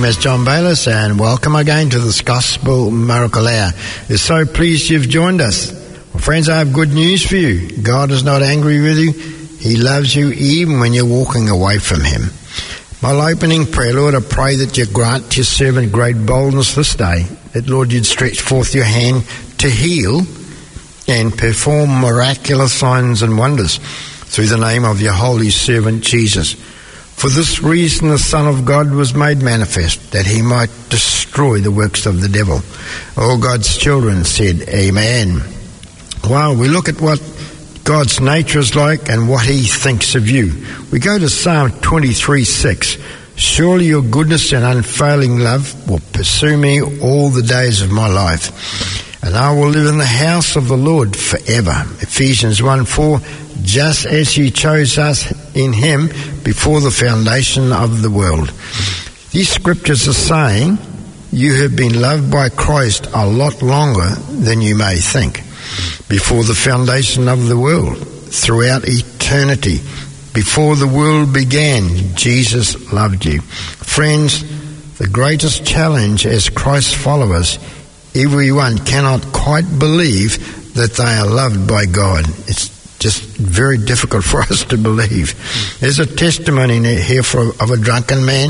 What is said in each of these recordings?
is John Bayliss, and welcome again to this Gospel Miracle Hour. We're so pleased you've joined us. Well, friends, I have good news for you. God is not angry with you. He loves you even when you're walking away from Him. My opening prayer, Lord, I pray that you grant your servant great boldness this day, that, Lord, you'd stretch forth your hand to heal and perform miraculous signs and wonders through the name of your holy servant Jesus. For this reason the Son of God was made manifest, that he might destroy the works of the devil. All God's children said, Amen. Well, we look at what God's nature is like and what he thinks of you. We go to Psalm 23:6. Surely your goodness and unfailing love will pursue me all the days of my life, and I will live in the house of the Lord forever. Ephesians 1:4. Just as he chose us in him before the foundation of the world. These scriptures are saying you have been loved by Christ a lot longer than you may think. Before the foundation of the world, throughout eternity, before the world began, Jesus loved you. Friends, the greatest challenge as Christ's followers, everyone cannot quite believe that they are loved by God. It's just very difficult for us to believe. There's a testimony here of a drunken man.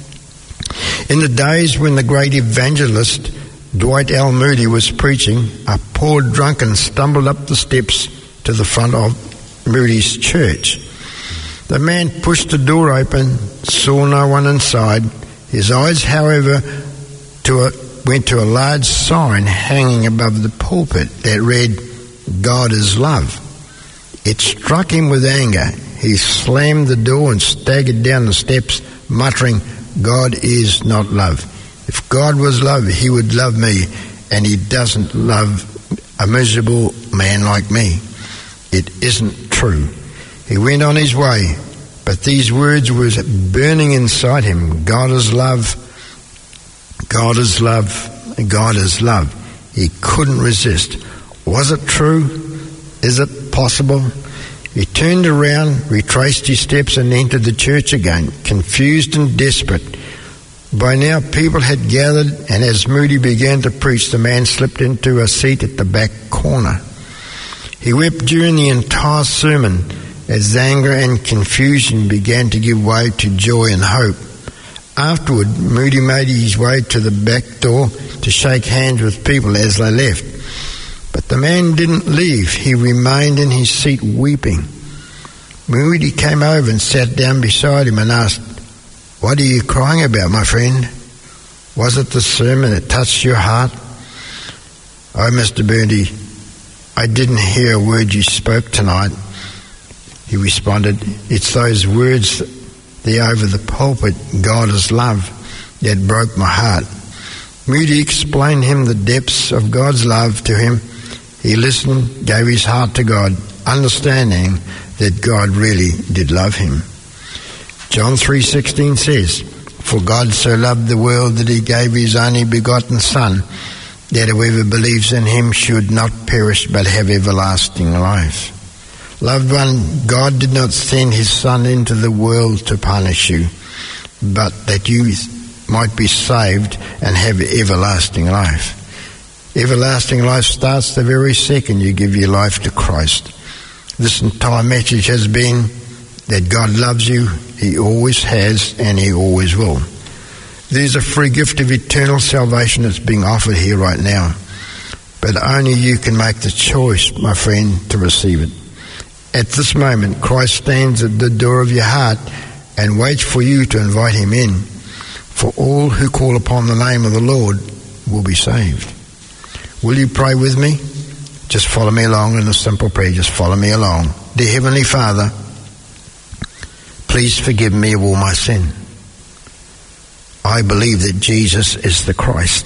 In the days when the great evangelist Dwight L. Moody was preaching, a poor drunken stumbled up the steps to the front of Moody's church. The man pushed the door open, saw no one inside. His eyes, however, went to a large sign hanging above the pulpit that read, God is love. It struck him with anger. He slammed the door and staggered down the steps, muttering, God is not love. If God was love, he would love me, and he doesn't love a miserable man like me. It isn't true. He went on his way, but these words were burning inside him. God is love. God is love. God is love. He couldn't resist. Was it true? Is it possible? He turned around, retraced his steps, and entered the church again, confused and desperate. By now people had gathered, and as Moody began to preach, the man slipped into a seat at the back corner. He wept during the entire sermon as anger and confusion began to give way to joy and hope. Afterward, Moody made his way to the back door to shake hands with people as they left. But the man didn't leave. He remained in his seat weeping. Moody came over and sat down beside him and asked, What are you crying about, my friend? Was it the sermon that touched your heart? Oh, Mr. Moody, I didn't hear a word you spoke tonight. He responded, It's those words there over the pulpit, God is love, that broke my heart. Moody explained him the depths of God's love to him. He listened, gave his heart to God, understanding that God really did love him. John 3:16 says, For God so loved the world that he gave his only begotten Son, that whoever believes in him should not perish but have everlasting life. Loved one, God did not send his Son into the world to punish you, but that you might be saved and have everlasting life. Everlasting life starts the very second you give your life to Christ. This entire message has been that God loves you, he always has, and he always will. There's a free gift of eternal salvation that's being offered here right now, but only you can make the choice, my friend, to receive it. At this moment, Christ stands at the door of your heart and waits for you to invite him in. For all who call upon the name of the Lord will be saved. Will you pray with me? Just follow me along in a simple prayer. Just follow me along. Dear Heavenly Father, please forgive me of all my sin. I believe that Jesus is the Christ.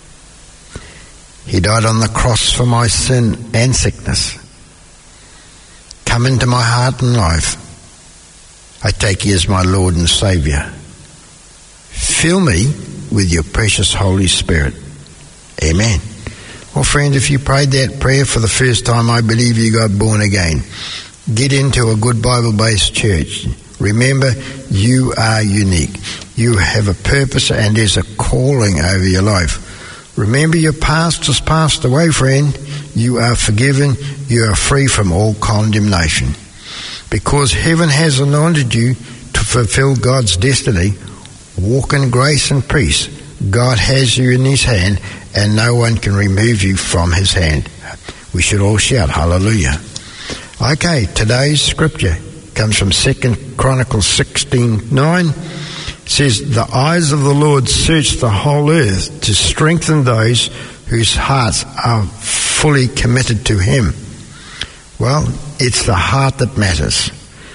He died on the cross for my sin and sickness. Come into my heart and life. I take you as my Lord and Saviour. Fill me with your precious Holy Spirit. Amen. Well, friend, if you prayed that prayer for the first time, I believe you got born again. Get into a good Bible-based church. Remember, you are unique. You have a purpose and there's a calling over your life. Remember, your past has passed away, friend. You are forgiven. You are free from all condemnation. Because heaven has anointed you to fulfill God's destiny, walk in grace and peace. God has you in his hand, and no one can remove you from his hand. We should all shout hallelujah. Okay, today's scripture comes from 2 Chronicles 16:9. It says, the eyes of the Lord search the whole earth to strengthen those whose hearts are fully committed to him. Well, it's the heart that matters.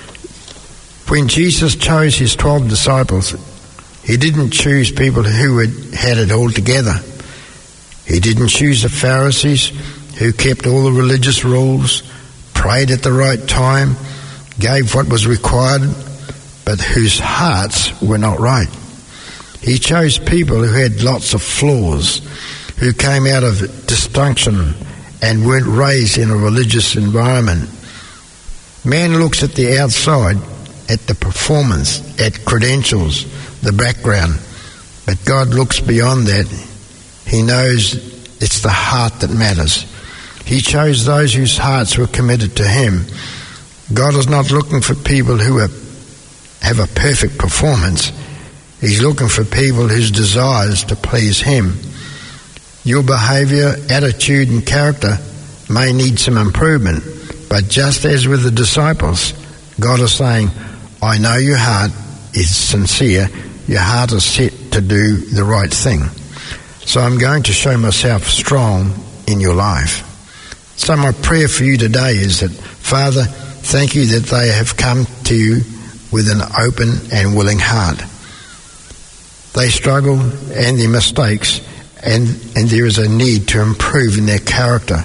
When Jesus chose his 12 disciples, he didn't choose people who had it all together. He didn't choose the Pharisees who kept all the religious rules, prayed at the right time, gave what was required, but whose hearts were not right. He chose people who had lots of flaws, who came out of dysfunction and weren't raised in a religious environment. Man looks at the outside, at the performance, at credentials, the background, but God looks beyond that. He knows it's the heart that matters. He chose those whose hearts were committed to him. God is not looking for people who have a perfect performance. He's looking for people whose desires to please him. Your behaviour, attitude and character may need some improvement, but just as with the disciples, God is saying, I know your heart is sincere, your heart is set to do the right thing. So I'm going to show myself strong in your life. So my prayer for you today is that, Father, thank you that they have come to you with an open and willing heart. They struggle and their mistakes, and there is a need to improve in their character.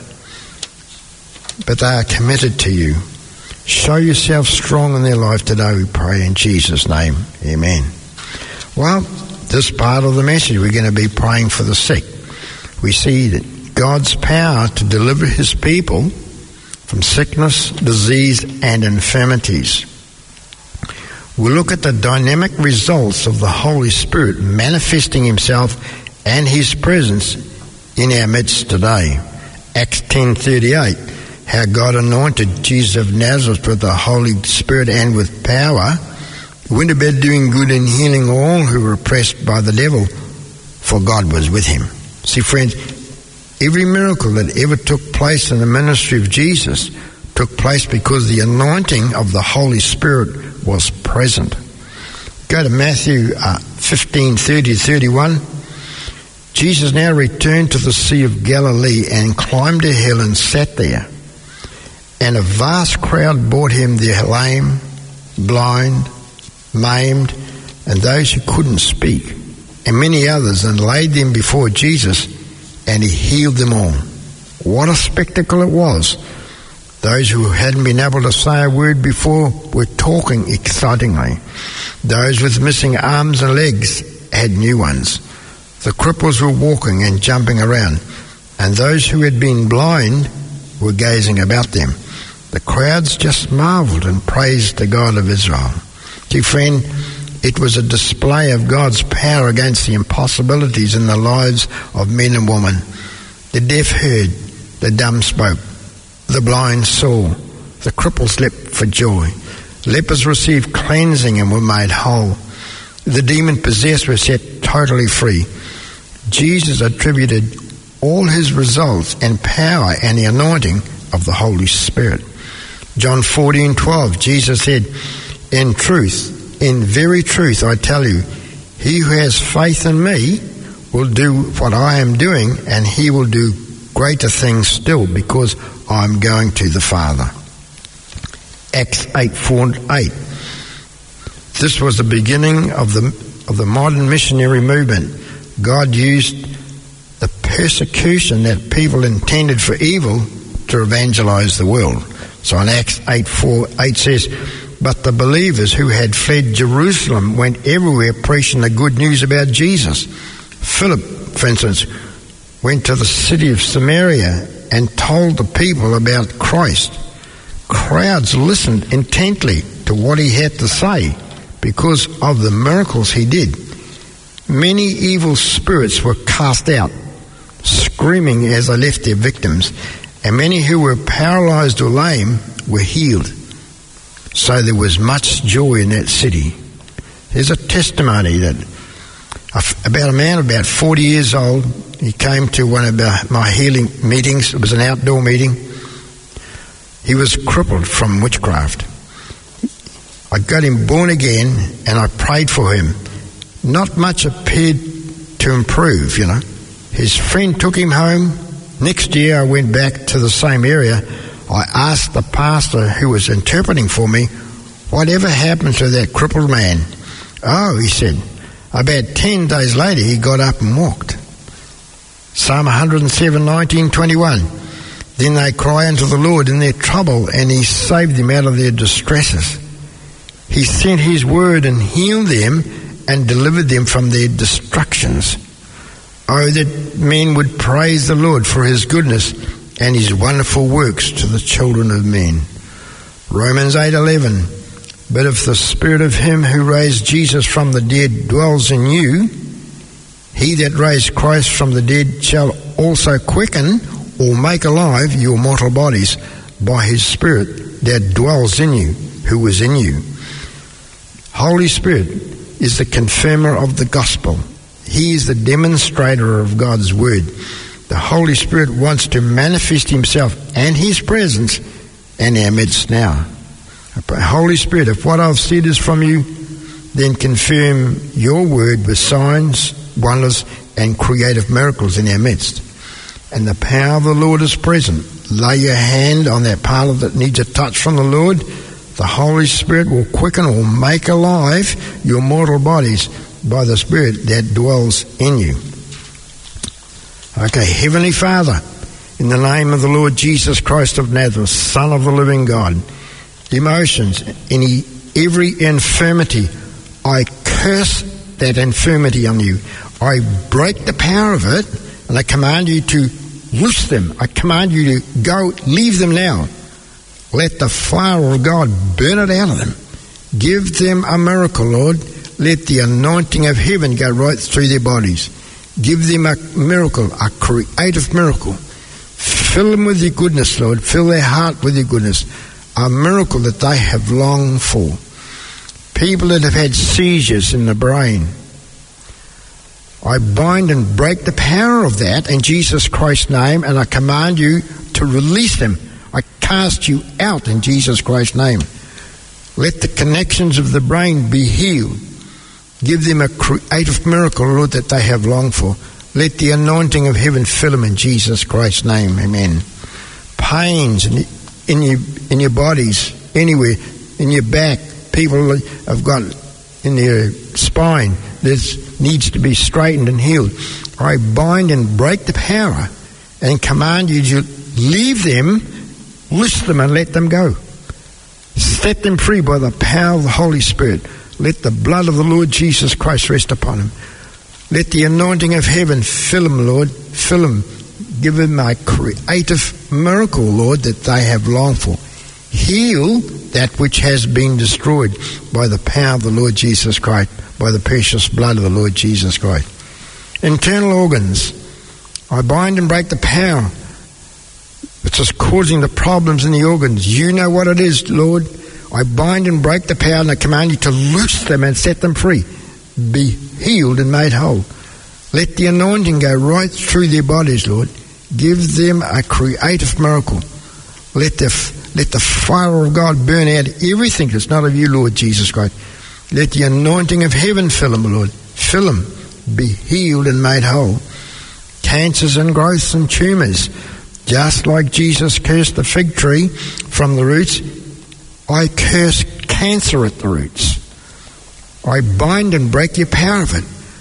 But they are committed to you. Show yourself strong in their life today, we pray in Jesus' name. Amen. Well, this part of the message, we're going to be praying for the sick. We see that God's power to deliver his people from sickness, disease, and infirmities. We'll look at the dynamic results of the Holy Spirit manifesting himself and his presence in our midst today. Acts 10:38, how God anointed Jesus of Nazareth with the Holy Spirit and with power, went about doing good and healing all who were oppressed by the devil, for God was with him. See, friends, every miracle that ever took place in the ministry of Jesus took place because the anointing of the Holy Spirit was present. Go to Matthew 15:30-31. Jesus now returned to the Sea of Galilee and climbed a hill and sat there. And a vast crowd brought him the lame, blind, maimed, and those who couldn't speak, and many others, and laid them before Jesus, and he healed them all. What a spectacle it was. Those who hadn't been able to say a word before were talking excitingly. Those with missing arms and legs had new ones. The cripples were walking and jumping around, and those who had been blind were gazing about them. The crowds just marvelled and praised the God of Israel. See, friend, it was a display of God's power against the impossibilities in the lives of men and women. The deaf heard, the dumb spoke, the blind saw, the cripples leapt for joy. Lepers received cleansing and were made whole. The demon-possessed were set totally free. Jesus attributed all his results and power and the anointing of the Holy Spirit. John 14:12, Jesus said, in truth, in very truth, I tell you, he who has faith in me will do what I am doing, and he will do greater things still, because I'm going to the Father. Acts 8:4-8. This was the beginning of the modern missionary movement. God used the persecution that people intended for evil to evangelize the world. So in Acts 8:4-8 says, but the believers who had fled Jerusalem went everywhere preaching the good news about Jesus. Philip, for instance, went to the city of Samaria and told the people about Christ. Crowds listened intently to what he had to say because of the miracles he did. Many evil spirits were cast out, screaming as they left their victims, and many who were paralyzed or lame were healed. So there was much joy in that city. There's a testimony that about a man about 40 years old, he came to one of my healing meetings. It was an outdoor meeting. He was crippled from witchcraft. I got him born again and I prayed for him. Not much appeared to improve, you know. His friend took him home. Next year I went back to the same area. I asked the pastor who was interpreting for me, whatever happened to that crippled man? Oh, he said, about 10 days later he got up and walked. Psalm 107, 19, 21. Then they cry unto the Lord in their trouble, and he saved them out of their distresses. He sent his word and healed them and delivered them from their destructions. Oh, that men would praise the Lord for his goodness and his wonderful works to the children of men. Romans 8:11. But if the spirit of him who raised Jesus from the dead dwells in you, he that raised Christ from the dead shall also quicken or make alive your mortal bodies by his Spirit that dwells in you, who is in you. Holy Spirit is the confirmer of the gospel. He is the demonstrator of God's word. The Holy Spirit wants to manifest himself and his presence in our midst now. Holy Spirit, if what I've said is from you, then confirm your word with signs, wonders, and creative miracles in our midst. And the power of the Lord is present. Lay your hand on that part that needs a touch from the Lord. The Holy Spirit will quicken or make alive your mortal bodies by the Spirit that dwells in you. Okay, Heavenly Father, in the name of the Lord Jesus Christ of Nazareth, Son of the living God, emotions, every infirmity, I curse that infirmity on you. I break the power of it, and I command you to loose them. I command you to go, leave them now. Let the fire of God burn it out of them. Give them a miracle, Lord. Let the anointing of heaven go right through their bodies. Give them a miracle, a creative miracle. Fill them with your goodness, Lord. Fill their heart with your goodness. A miracle that they have longed for. People that have had seizures in the brain, I bind and break the power of that in Jesus Christ's name, and I command you to release them. I cast you out in Jesus Christ's name. Let the connections of the brain be healed. Give them a creative miracle, Lord, that they have longed for. Let the anointing of heaven fill them in Jesus Christ's name. Amen. Pains in your bodies, anywhere, in your back, people have got in their spine, this needs to be straightened and healed. I bind and break the power and command you to leave them, loose them and let them go. Set them free by the power of the Holy Spirit. Let the blood of the Lord Jesus Christ rest upon them. Let the anointing of heaven fill them, Lord. Fill them. Give them a creative miracle, Lord, that they have longed for. Heal that which has been destroyed by the power of the Lord Jesus Christ, by the precious blood of the Lord Jesus Christ. Internal organs, I bind and break the power which is causing the problems in the organs. You know what it is, Lord. I bind and break the power, and I command you to loose them and set them free. Be healed and made whole. Let the anointing go right through their bodies, Lord. Give them a creative miracle. Let the fire of God burn out everything that's not of you, Lord Jesus Christ. Let the anointing of heaven fill them, Lord. Fill them. Be healed and made whole. Cancers and growths and tumours. Just like Jesus cursed the fig tree from the roots, I curse cancer at the roots. I bind and break your power of it.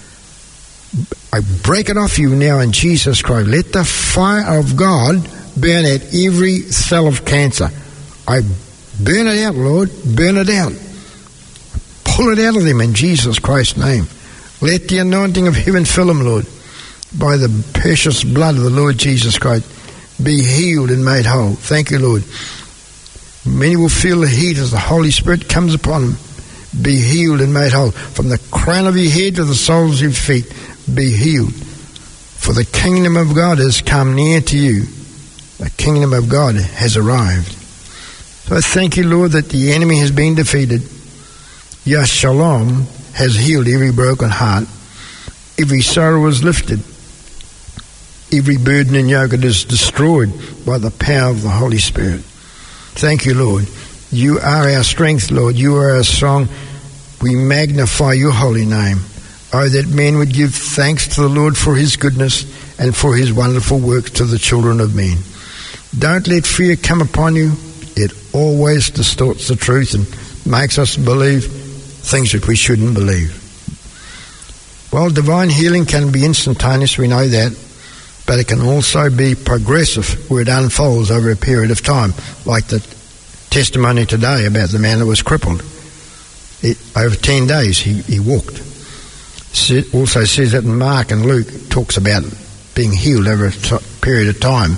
I break it off you now in Jesus Christ. Let the fire of God burn out every cell of cancer. I burn it out, Lord. Burn it out. Pull it out of them in Jesus Christ's name. Let the anointing of heaven fill them, Lord. By the precious blood of the Lord Jesus Christ. Be healed and made whole. Thank you, Lord. Many will feel the heat as the Holy Spirit comes upon them. Be healed and made whole. From the crown of your head to the soles of your feet, be healed. For the kingdom of God has come near to you. The kingdom of God has arrived. So I thank you, Lord, that the enemy has been defeated. Yah Shalom has healed every broken heart. Every sorrow is lifted. Every burden and yoke is destroyed by the power of the Holy Spirit. Thank you, Lord. You are our strength, Lord. You are our song. We magnify your holy name. Oh, that men would give thanks to the Lord for his goodness and for his wonderful works to the children of men. Don't let fear come upon you. It always distorts the truth and makes us believe things that we shouldn't believe. Well, divine healing can be instantaneous, we know that, but it can also be progressive where it unfolds over a period of time, like the testimony today about the man that was crippled. Over 10 days he walked. It also says that in Mark and Luke talks about being healed over a period of time.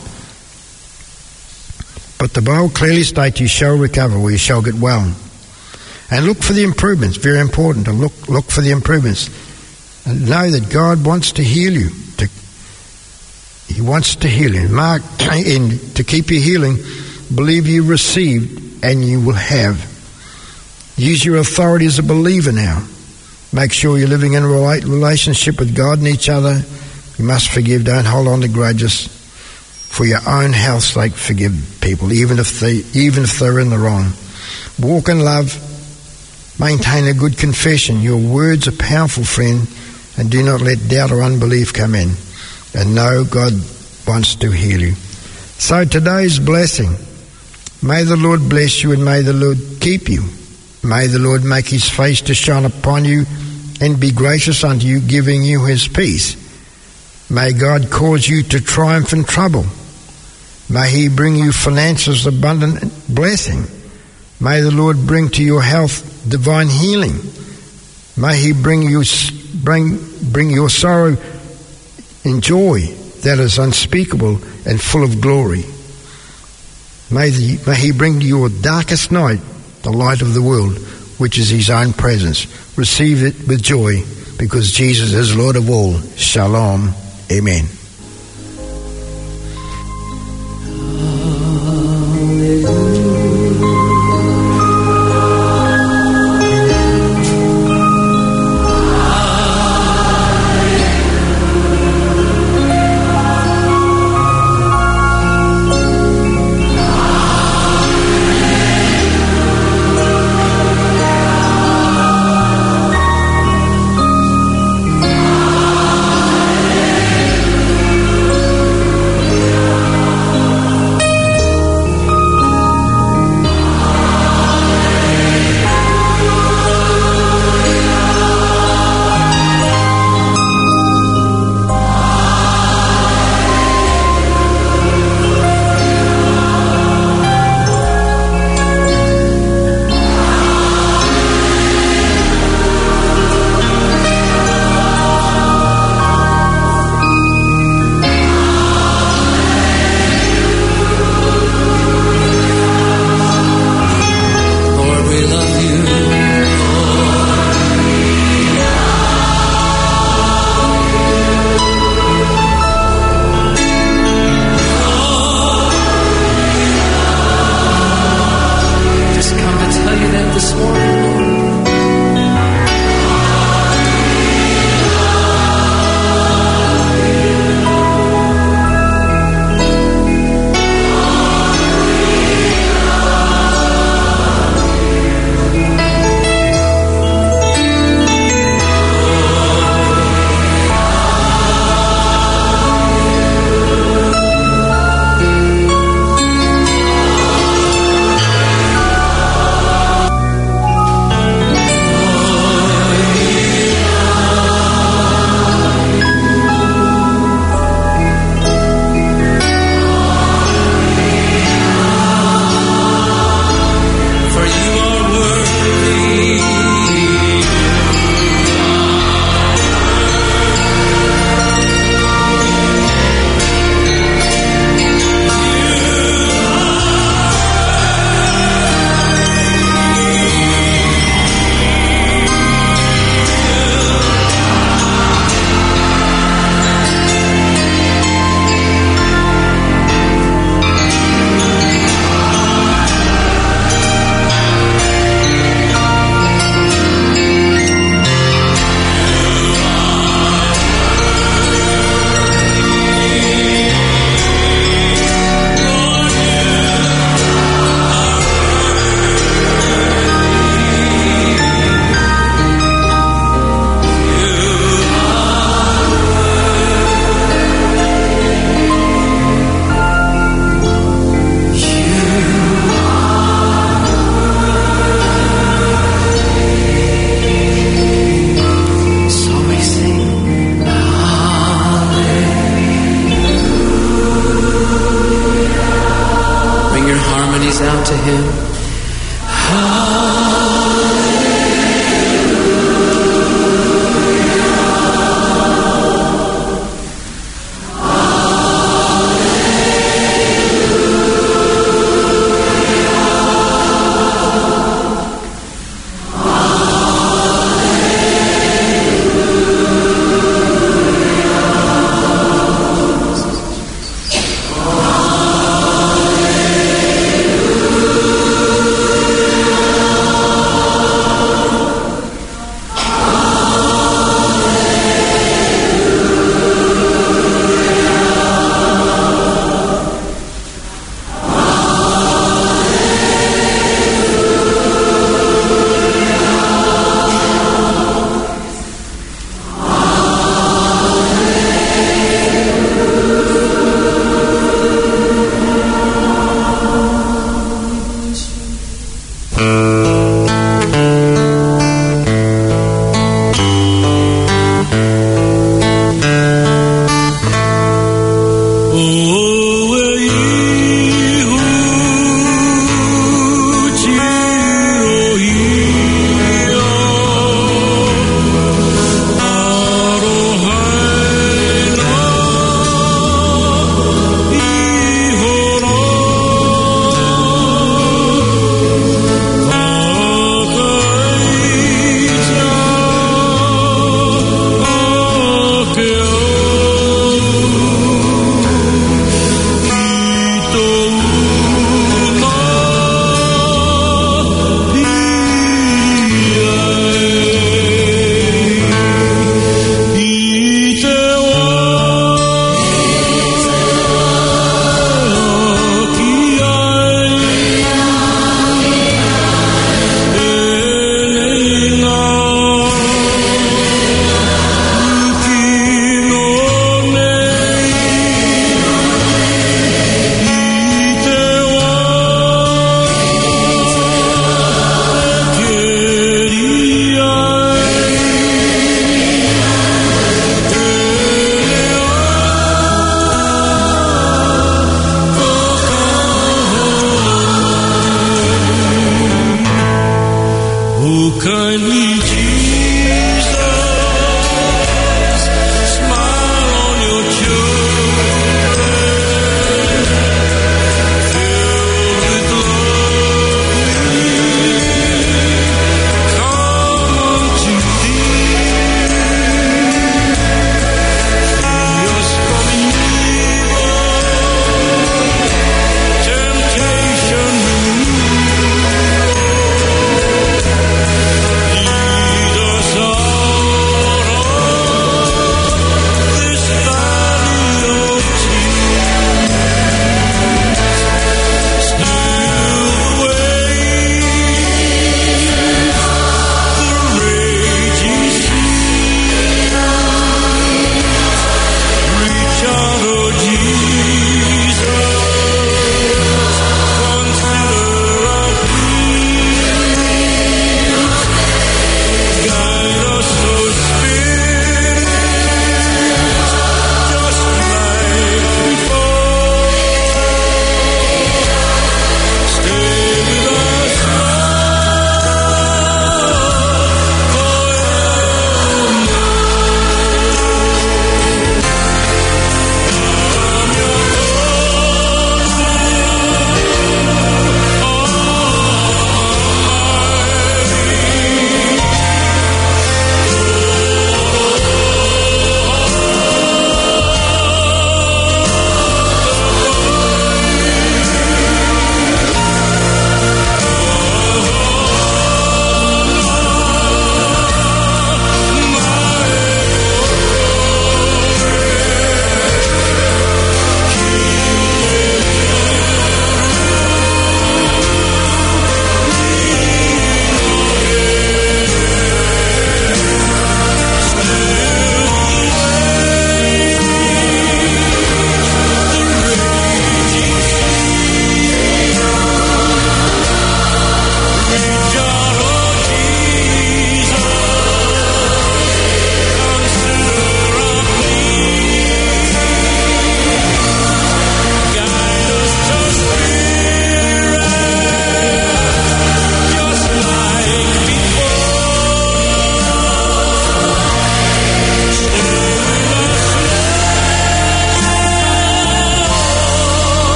But the Bible clearly states you shall recover or you shall get well. And look for the improvements. Very important to look for the improvements. And know that God wants to heal you. He wants to heal you. Mark, and to keep you healing, believe you received and you will have. Use your authority as a believer now. Make sure you're living in a right relationship with God and each other. You must forgive. Don't hold on to grudges. For your own health's sake, forgive people, even if they're in the wrong. Walk in love. Maintain a good confession. Your words are powerful, friend, and do not let doubt or unbelief come in. And know God wants to heal you. So today's blessing. May the Lord bless you and may the Lord keep you. May the Lord make his face to shine upon you and be gracious unto you, giving you his peace. May God cause you to triumph in trouble. May he bring you finances, abundant blessing. May the Lord bring to your health divine healing. May he bring your sorrow in joy that is unspeakable and full of glory. May he bring to your darkest night the light of the world, which is his own presence. Receive it with joy, because Jesus is Lord of all. Shalom. Amen.